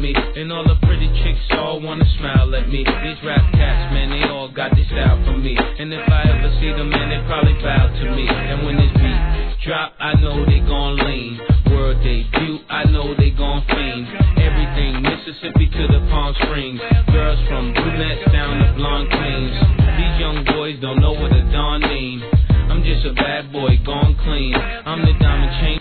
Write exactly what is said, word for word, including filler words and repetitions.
me. And all the pretty chicks all wanna smile at me. These rap cats, man, they all got this style for me. And if I ever see them, man, they probably bow to me. And when this beat drop, I know they gon' lean. World debut, I know they gon' fiend. Everything Mississippi to the Palm Springs. Girls from brunettes down to blonde queens. These young boys don't know what a dawn mean. I'm just a bad boy gone clean. I'm the diamond chain